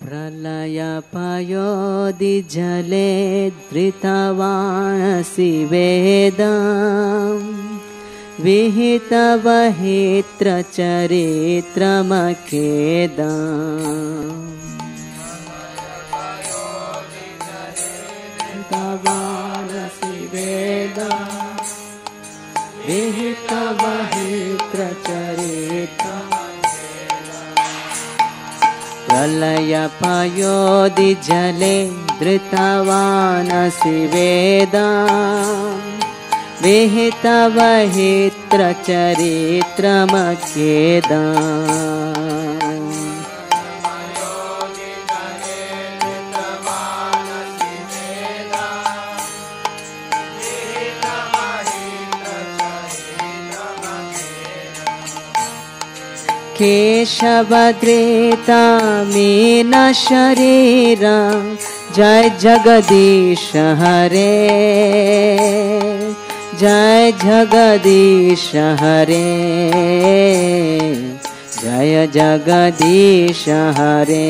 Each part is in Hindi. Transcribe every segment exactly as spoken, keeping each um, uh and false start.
प्रलयपयोधिजले धृतवानसि वेदं विहितवहित्रचरित्रमखेदम् धृतवानसि वेदं विहितवहित्रचरित्रम् प्रलयपयोधिजले धृतवानसि वेदं विहितवहित्रचरित्रमखेदम् केशवधृता मीन शरीरा जय जगदीश हरे जय जगदीश हरे जय जगदीश हरे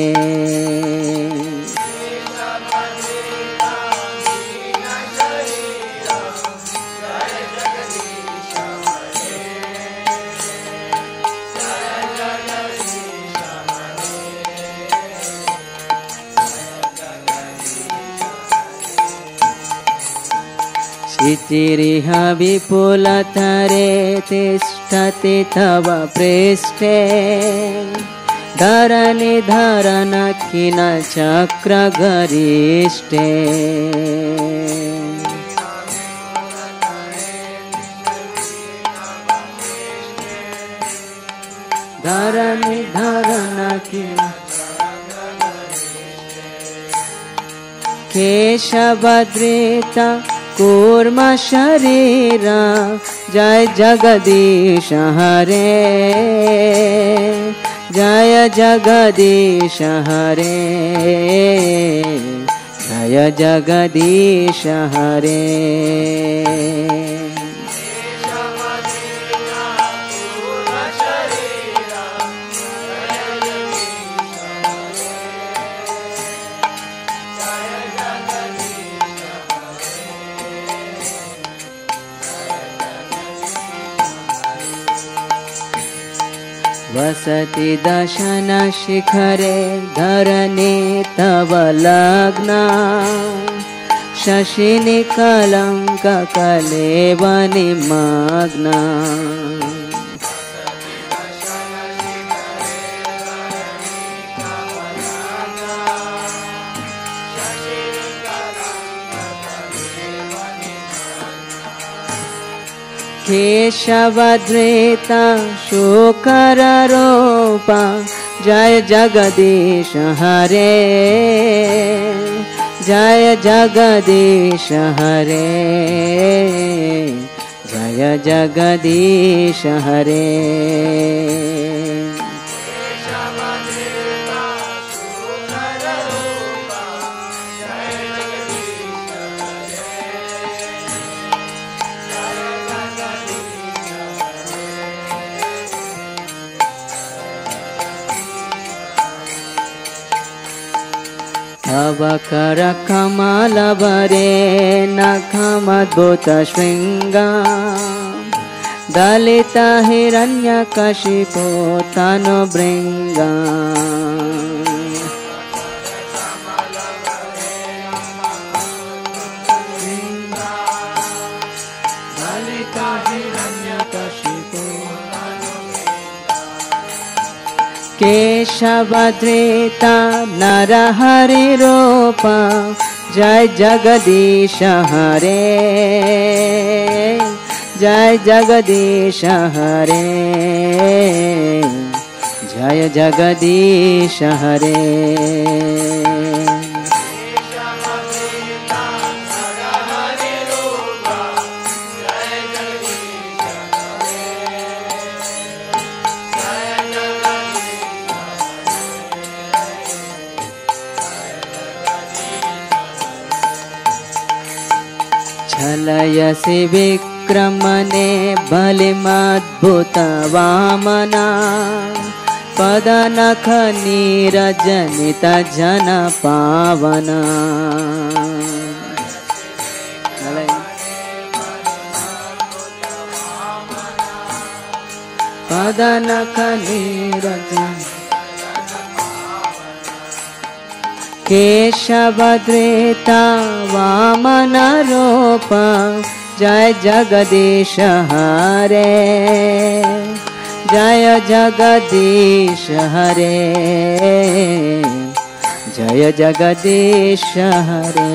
क्षितिरिह विपुलतरे तिष्ठति तव पृष्ठे धरणिधरन खिल चक्रगरिष्ठे धरणिधरन खिल केशवधृता कूर्म शरीरा जय जगदीश हरे जय जगदीश हरे जय जगदीश हरे वसति दशन शिखरे धरणे तव लग्ना शशिनि कलंक कलेव निमग्ना केशवधृता शुकररूपा जय जगदीश हरे जय जगदीश हरे जय जगदीश हरे तव कर कमलवरे नखमद्भुत शृङ्गा दलित हिरण्यकशिपो तनुभृङ्गा केशवधृता नरहरि रूपा जय जगदीश हरे जय जगदीश हरे जय जगदीश हरे छलयसि विक्रमणे बलिमद्भुत वामना पदनख नीरजनित जन पावना पदनख नीरजन केशवद्रेता वामन रूप जय जगदीश हरे जय जगदीश हरे जय जगदीश हरे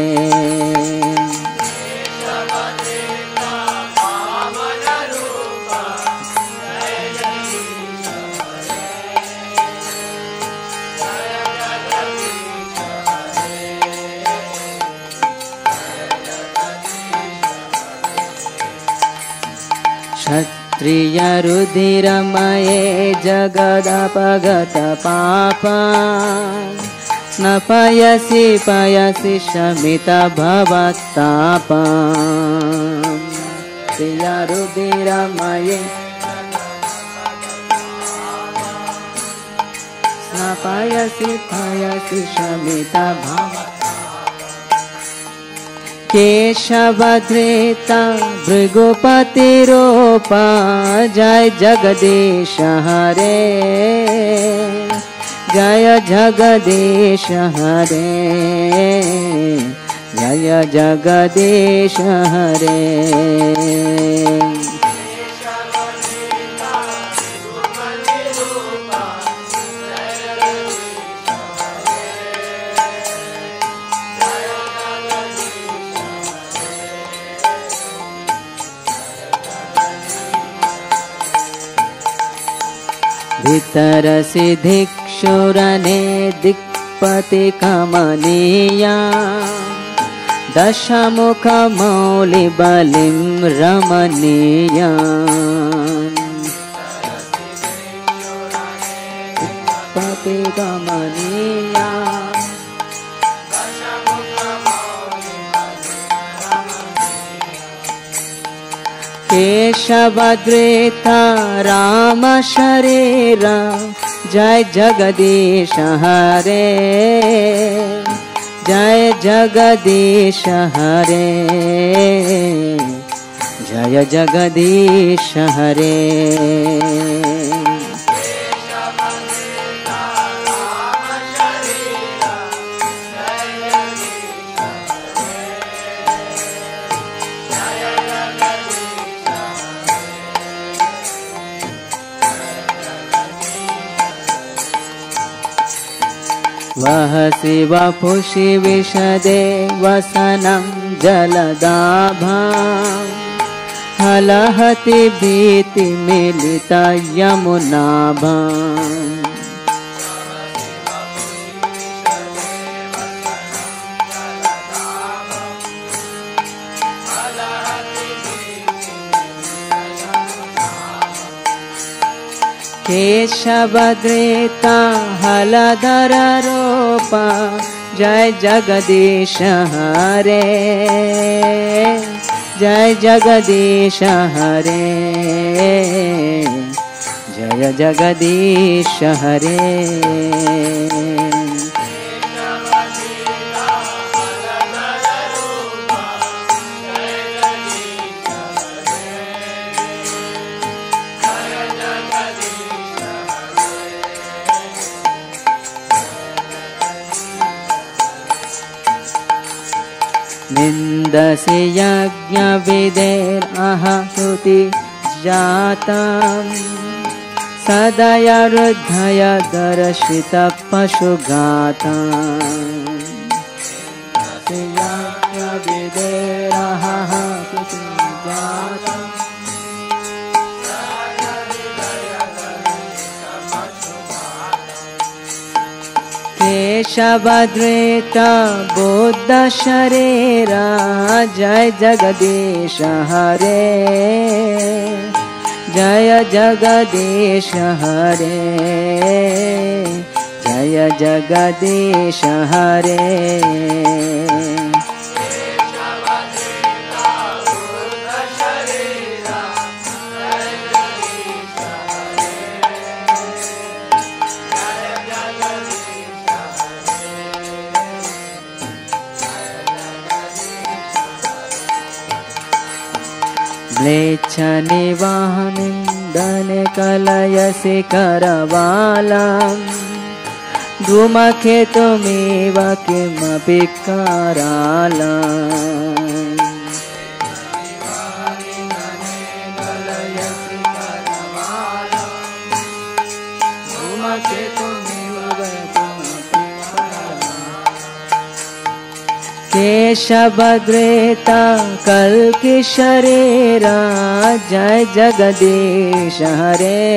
क्षत्रिय रुधिरमये जगदपगत पापा स्नपयसि पयसि शमित भवत्तापा क्षत्रिय रुधिरमये स्नपयसि पयसि शमित भवत्तापा केशवधृता भृगुपति रूपा जय जगदीश हरे जय जगदीश हरे जय जगदीश हरे भितरसि धिक्षुरने दिक्पति कमनीया दशमुख मौलि बलिं रमणीया दिक्पति कमनीया केशवद्रेता राम शरीरा जय जगदीश हरे जय जगदीश हरे जय जगदीश हरे वह शिव पुषि विशदे वसनं जलदाभा हलहति भीति मिलित यमुनाभा केशवद्रेता हलधर रूपा जय जगदीश हरे जय जगदीश हरे जय जगदीश हरे निन्दसि यज्ञ विधेरहृति जातं सदय हृदय दर्शित पशुघातं यज्ञ विधेरहृति जातं केशवद्रेता बुद्ध शरीरा जय जगदीश हरे जय जगदीश हरे जय जगदीश हरे म्लेच्छ निवाहनिन्दन कलयसि करवालम् धूमकेतुमिव किमपि करालम् केशभद्रेता कल्कि शरीरा जय जगदीश हरे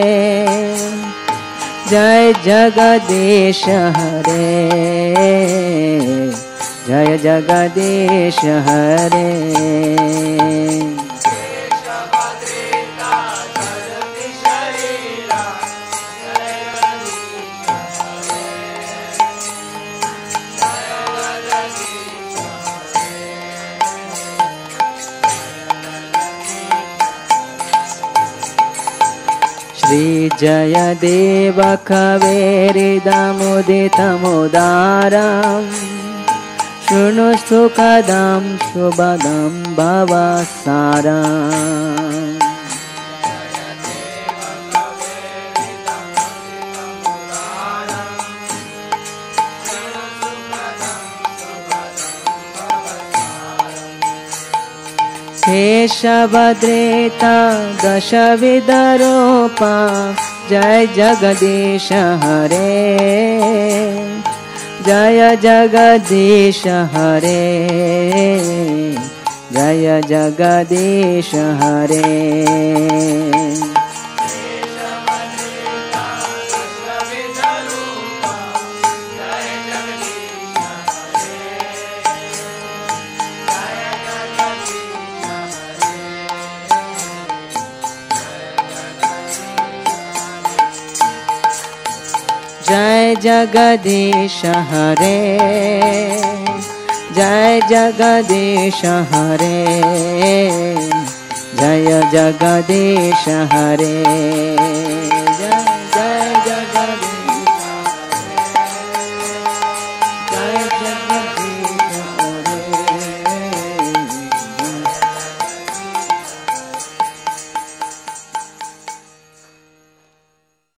जय जगदीश हरे जय जगदीश हरे श्री जय देव कवेरिदमुदितमुदारम् शृणु सुखदं शुभदं भवसारम् केशभद्रेता दशविधरूपा जय जगदीश हरे जय जगदीश हरे जय जगदीश हरे जय जगदीश हरे जय जगदीश हरे जय जगदीश हरे जय